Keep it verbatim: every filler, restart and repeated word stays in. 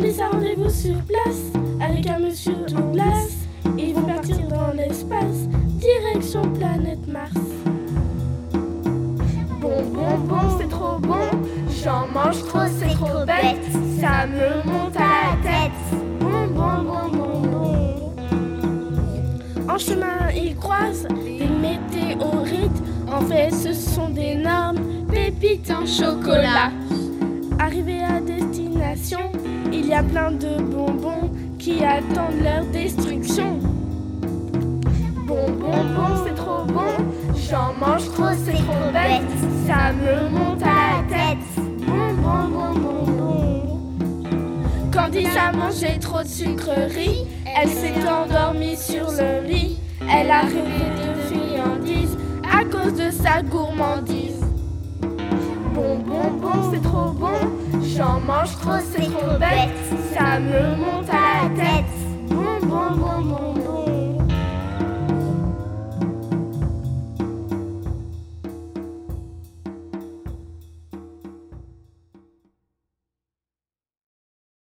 Candice a rendez-vous sur place avec un monsieur Douglas. Ils vont partir dans l'espace, direction planète Mars. Bon, bon, bon, c'est trop bon. J'en mange trop, c'est trop bête. Ça me monte à la tête. Bon, bon, bon, bon, bon. En chemin, ils croisent des météorites. En fait, ce sont d'énormes pépites en chocolat. Arrivés à destination, il y a plein de bonbons qui attendent leur destruction. Bon, bon, bon, c'est trop bon. J'en mange trop, c'est trop bête. Ça me monte à la tête. Bon, bon, bon, bon, bon. Candice a mangé trop de sucreries. Elle s'est endormie sur le lit. Elle a rêvé de friandises à cause de sa gourmandise. Bon, bon, bon, c'est trop bon. J'en mange trop, c'est trop bête. Ça me monte à